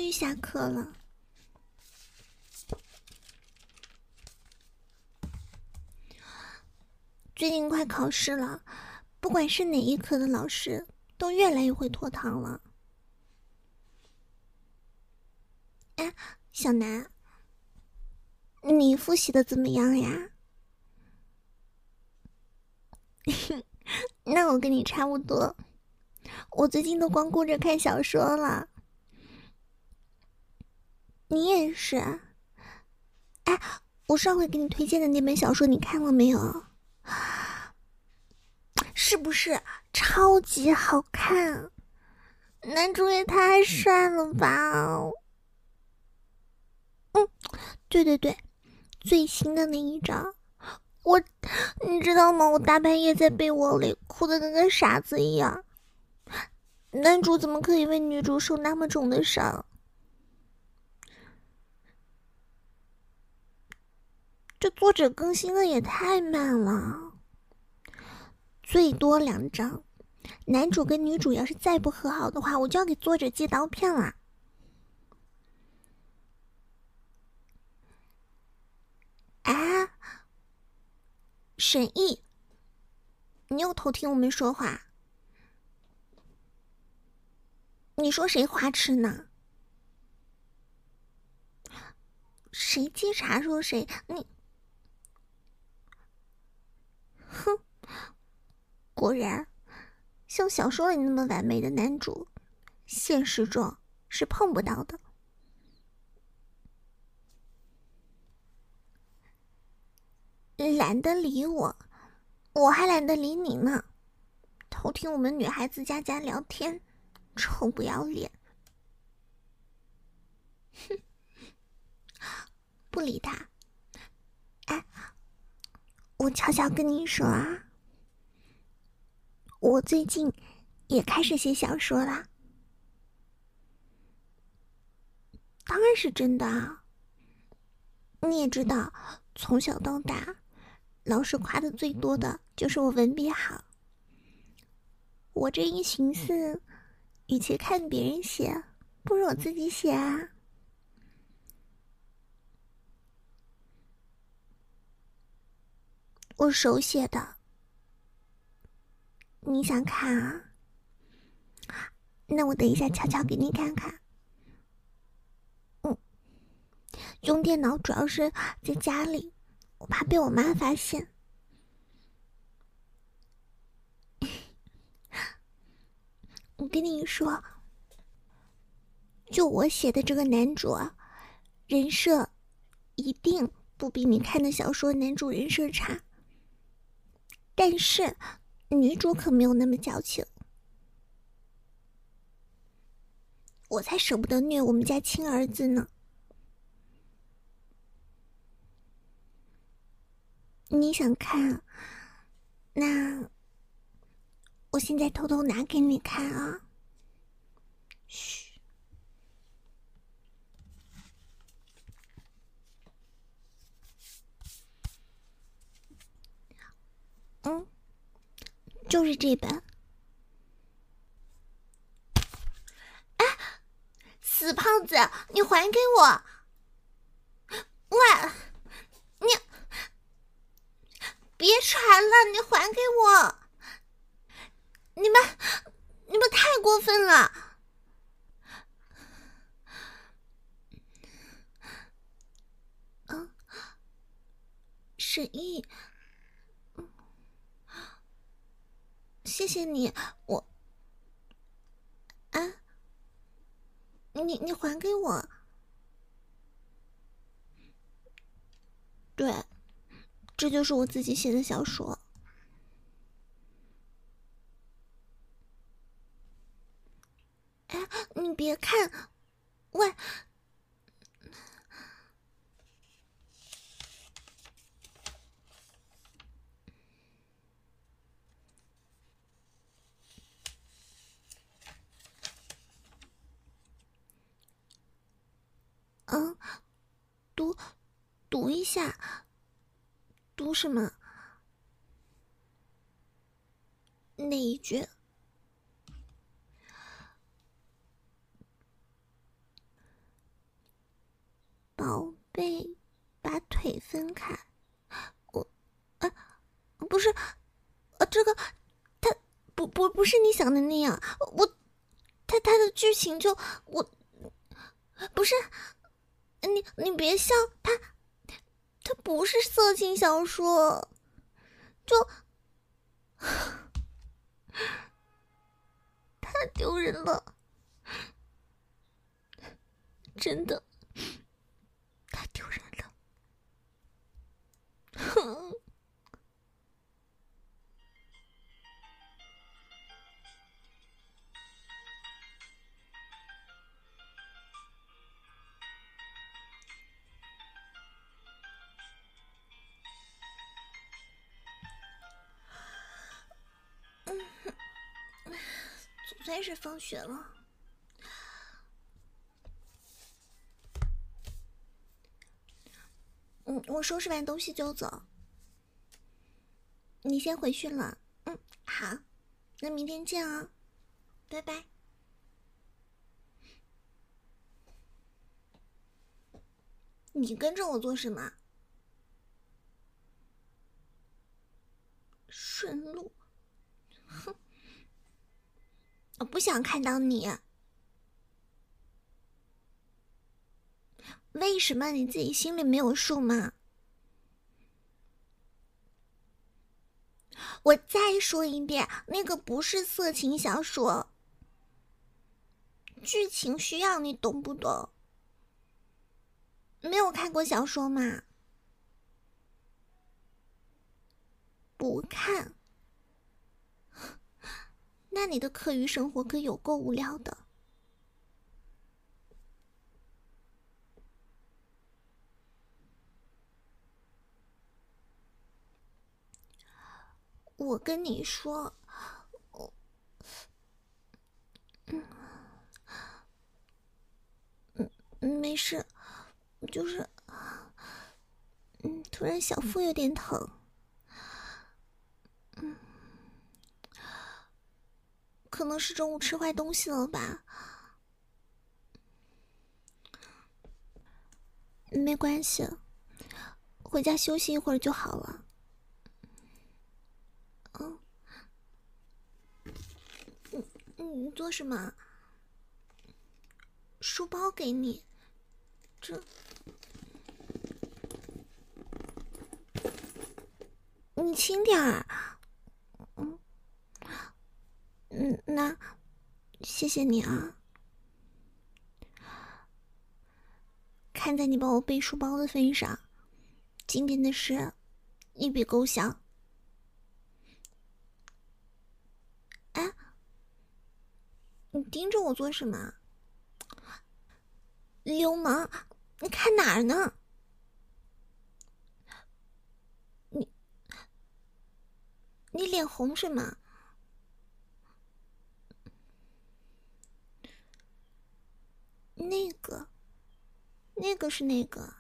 于下课了。最近快考试了，不管是哪一科的老师都越来越会拖堂了。哎，小南，你复习的怎么样呀？那我跟你差不多，我最近都光顾着看小说了。你也是？哎，我上回给你推荐的那本小说你看了没有？是不是超级好看？男主也太帅了吧！对对对，最新的那一章，你知道吗？我大半夜在被窝里哭得跟个傻子一样。男主怎么可以为女主受那么重的伤？这作者更新的也太慢了，最多2章。男主跟女主要是再不和好的话，我就要给作者寄刀片了。啊，沈毅，你又偷听我们说话？你说谁花痴呢？谁接茬说谁？你，哼！果然，像小说里那么完美的男主，现实中是碰不到的。懒得理我，我还懒得理你呢。偷听我们女孩子家聊天，臭不要脸！哼，不理他。哎，我悄悄跟你说啊，我最近也开始写小说啦。当然是真的啊。你也知道，从小到大，老师夸的最多的就是我文笔好。我这一寻思，与其看别人写，不如我自己写啊。我手写的，你想看啊？那我等一下悄悄给你看看。用电脑主要是在家里，我怕被我妈发现。我跟你说，就我写的这个男主啊，人设一定不比你看的小说男主人设差，但是女主可没有那么矫情。我才舍不得虐我们家亲儿子呢。你想看？那我现在偷偷拿给你看啊。嘘。就是这本。死胖子，你还给我！喂，你别传了，你还给我！你们太过分了！沈毅，谢谢你，我你还给我。对，这就是我自己写的小说。哎，你别看，喂，读读一下，读什么？哪一句？ 宝贝，把腿分开。我，不是，这个，他不是你想的那样。他的剧情就不是，你别笑，他不是色情小说，就太丢人了，真的太丢人了。哼。总算是放学了。我收拾完东西就走。你先回去了。好，那明天见啊，拜拜。你跟着我做什么？顺路。哼，我不想看到你。为什么你自己心里没有数吗？我再说一遍，那个不是色情小说，剧情需要，你懂不懂？没有看过小说吗？不看。那你的课余生活可有够无聊的。我跟你说，没事，就是突然小腹有点疼。可能是中午吃坏东西了吧。没关系，回家休息一会儿就好了。你做什么？书包给你，这你轻点儿。那谢谢你啊。看在你帮我背书包的份上，今天的事一笔勾销。哎，你盯着我做什么？流氓，你看哪儿呢？你脸红什么？那个是那个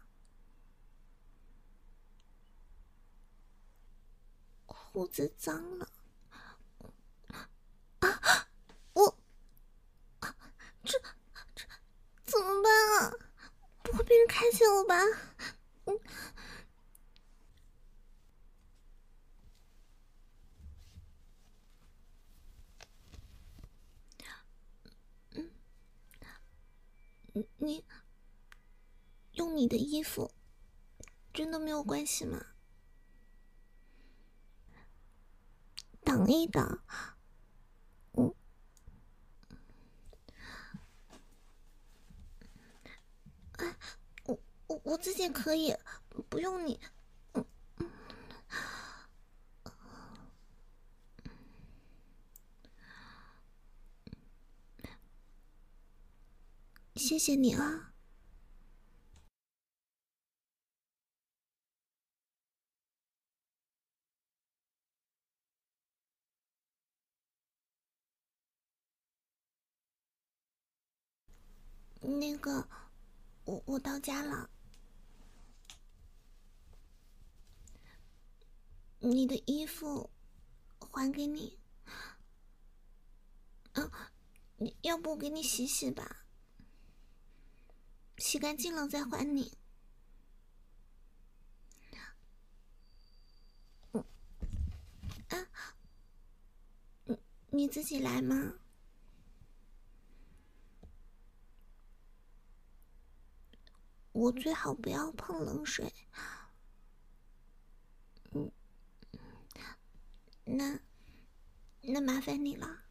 裤子脏了啊！这怎么办啊？不会被人看见了吧？你用你的衣服真的没有关系吗？挡一挡。我自己可以，不用你。谢谢你啊。那个，我到家了。你的衣服还给你。你要不我给你洗洗吧，洗干净了再还你。 你自己来吗？我最好不要碰冷水。那麻烦你了。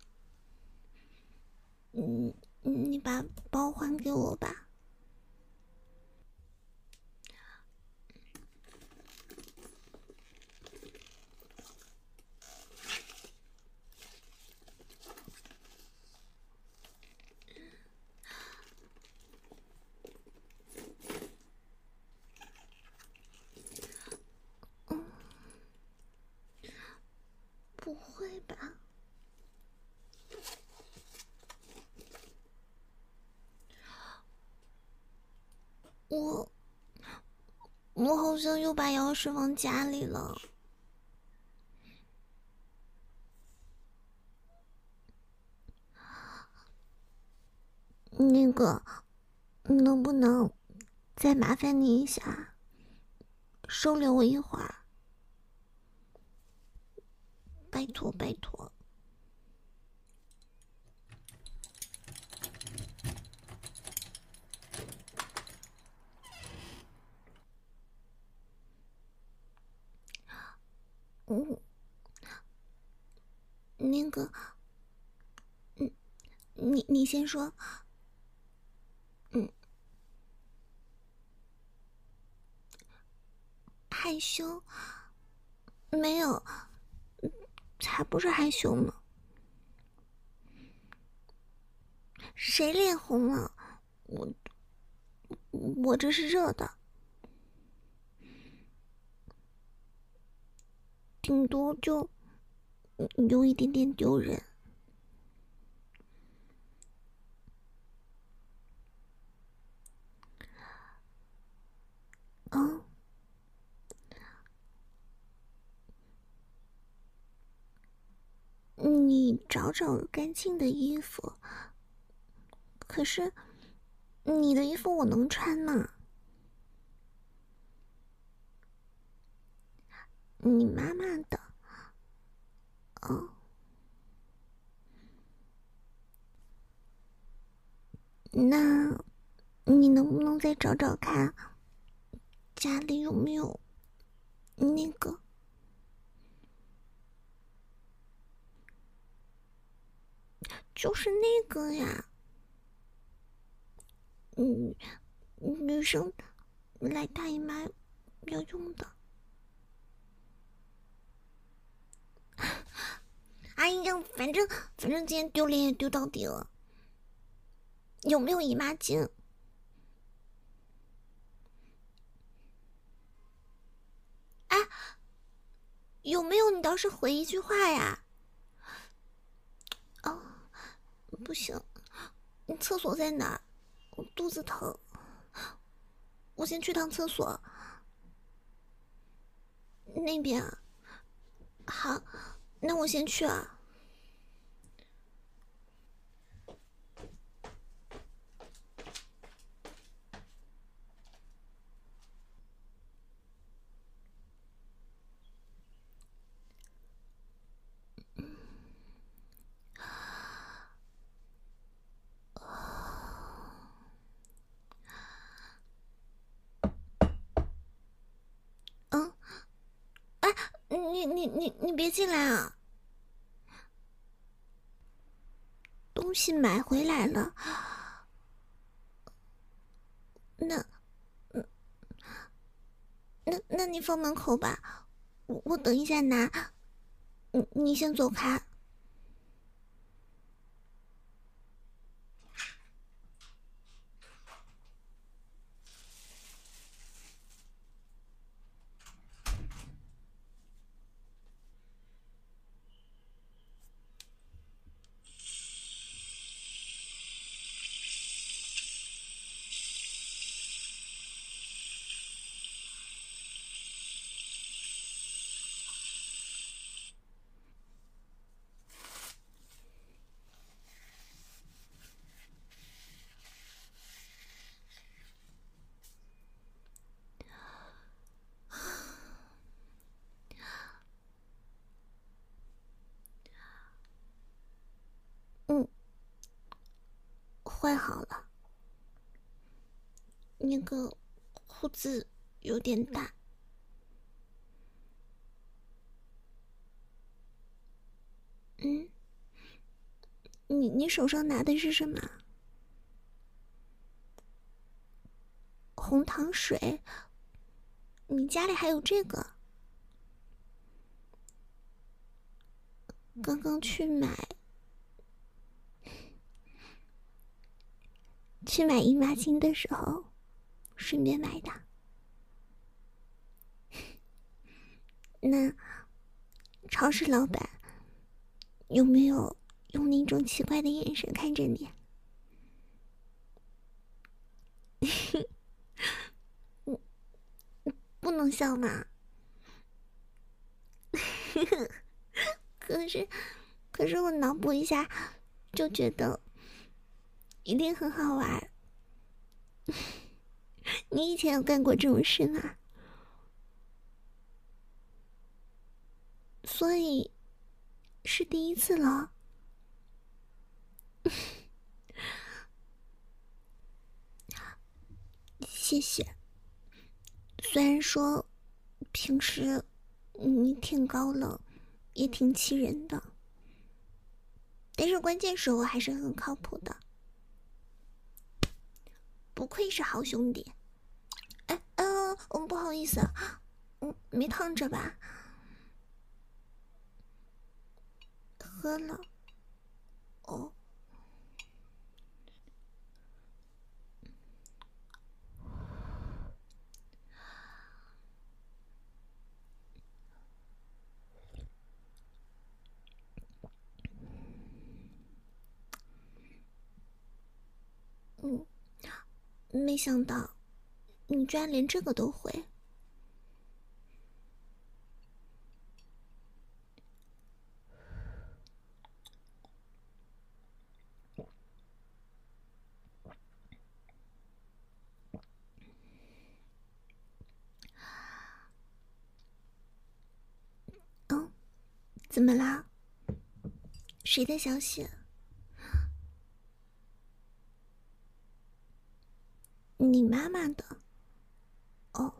你把包还给我吧。不会吧？我好像又把钥匙放家里了。那个，能不能再麻烦你一下，收留我一会儿？拜托拜托。那个，你先说。害羞？没有，才不是害羞呢。谁脸红了？我这是热的，顶多就有一点点丢人。嗯，你找找干净的衣服。可是你的衣服我能穿吗？你妈妈的。哦，那你能不能再找找看，家里有没有那个？就是那个呀。女生来大姨妈要用的。哎呀，反正今天丢脸也丢到底了。有没有姨妈巾？哎，有没有？你倒是回一句话呀！哦，不行，你厕所在哪儿？我肚子疼，我先去趟厕所。那边啊？好，那我先去啊。嗯，哎，你别进来啊！东西买回来了。那那你放门口吧，我等一下拿。你先走开。 换好了。那个胡子有点大。你手上拿的是什么？红糖水？你家里还有这个？刚刚去买姨妈巾的时候顺便买的。那超市老板有没有用那种奇怪的眼神看着你？不能笑吗？可是我脑补一下就觉得一定很好玩。你以前有干过这种事吗？所以是第一次了。谢谢。虽然说平时你挺高冷也挺气人的，但是关键时候还是很靠谱的，不愧是好兄弟。不好意思，没烫着吧？喝了。哦。没想到你居然连这个都会。怎么啦？谁的消息？你妈妈的。哦。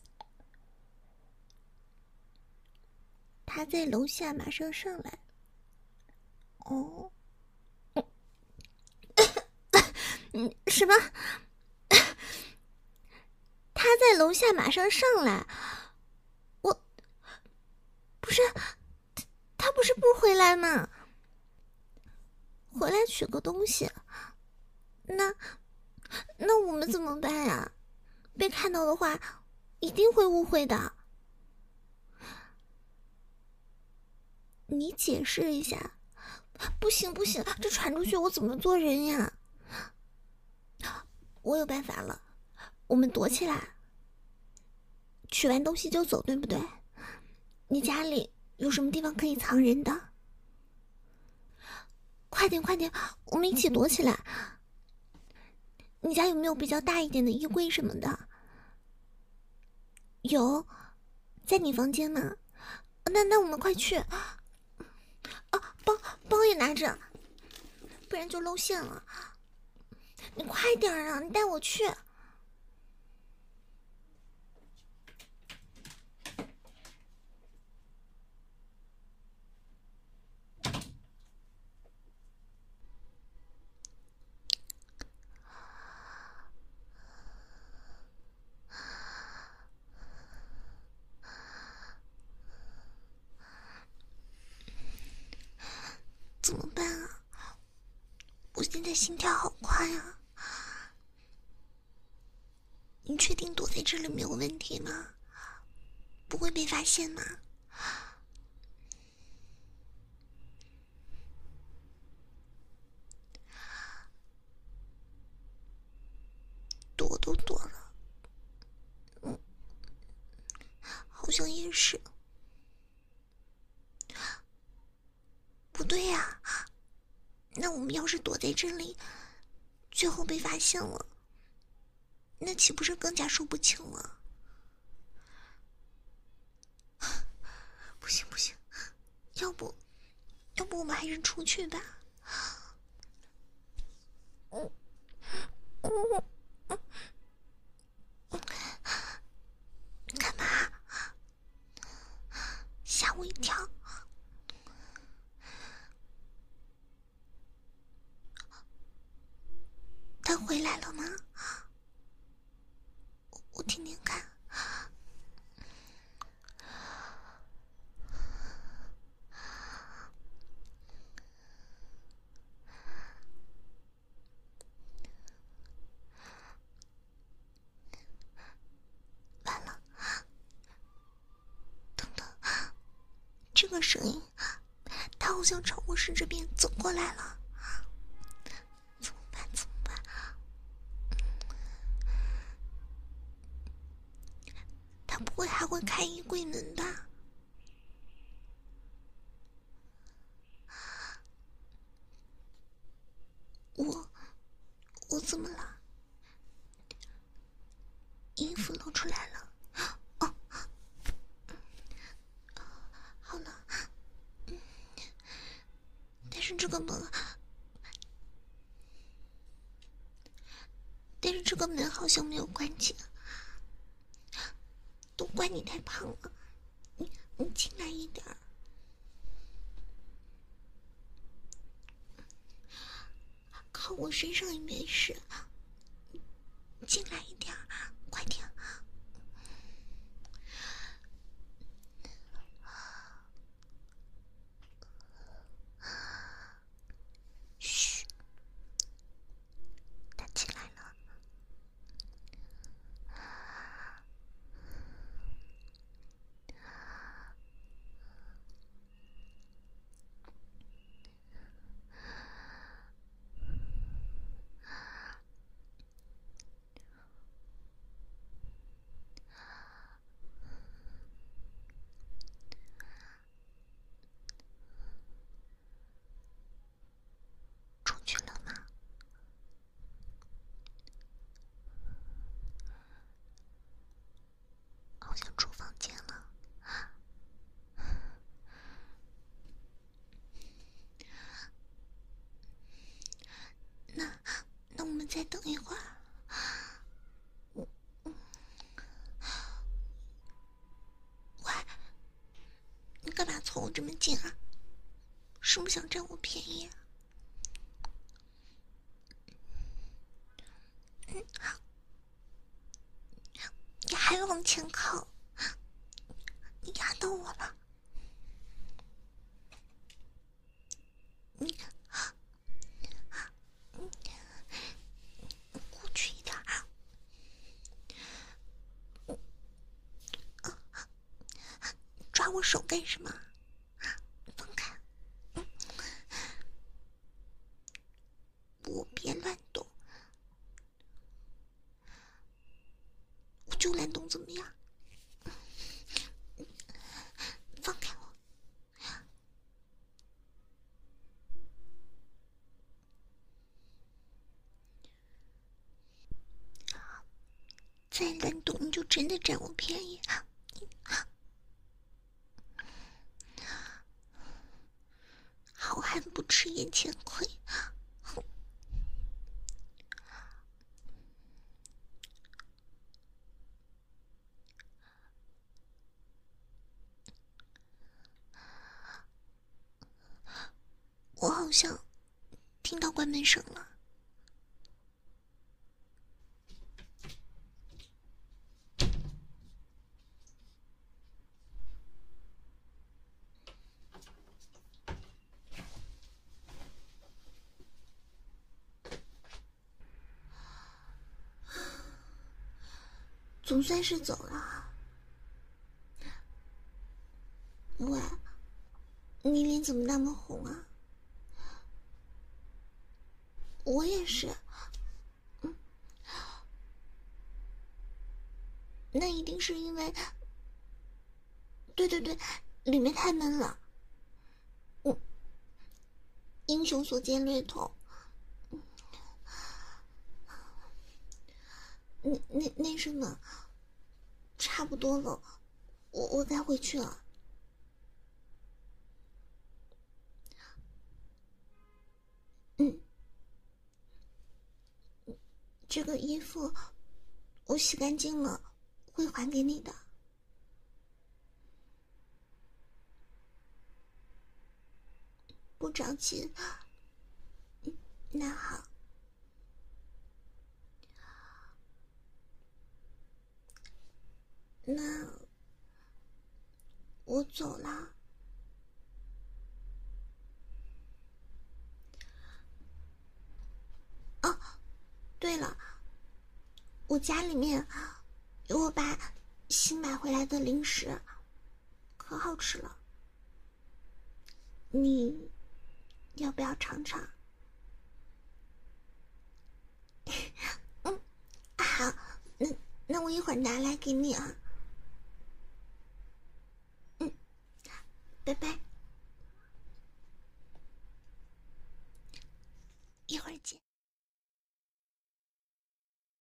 她在楼下，马上上来。哦。什么？她在楼下，马上上来？我不是，她不是不回来吗？回来取个东西。那我们怎么办呀？被看到的话一定会误会的。你解释一下。不行，这传出去我怎么做人呀？我有办法了，我们躲起来，取完东西就走，对不对？你家里有什么地方可以藏人的？快点，我们一起躲起来。你家有没有比较大一点的衣柜什么的？有，在你房间呢。那我们快去。包也拿着，不然就露馅了。你快点啊，你带我去。怎么办啊？我现在心跳好快啊！你确定躲在这里没有问题吗？不会被发现吗？躲都躲了。好像也是。不对呀，那我们要是躲在这里，最后被发现了，那岂不是更加说不清了？不行，要不我们还是出去吧。 干嘛？吓我一跳！他回来了吗？我听听看。完了，等等，这个声音，他好像朝卧室这边走过来了。怎么办？怎么办？他不会还会开衣柜门吧？我怎么了？衣服露出来了。哦，好了。但是这个门好像没有关紧，都怪你太胖了，你进来一点儿。靠我身上也没事，进来一点儿，快点。嘘，他进来了。出去了吗？好像出房间了。那我们再等一会儿。喂，你干嘛凑我这么近啊？是不是想占我便宜啊？你还往前靠，你压到我了。你过去一点啊！抓我手干什么？放开！我别乱动，我就乱动怎么样？放开我！再乱动你就真的占我便宜。好汉不吃眼前亏。我好像听到关门声了。总算是走了。喂，你脸怎么那么红啊？我也是。那一定是因为……对，里面太闷了。英雄所见略同。那什么，差不多了，我该回去了。 这个衣服我洗干净了，会还给你的。不着急。那好。那我走了。哦，对了，我家里面有我爸新买回来的零食，可好吃了，你要不要尝尝？嗯，好，那我一会儿拿来给你啊。拜拜，一会儿见。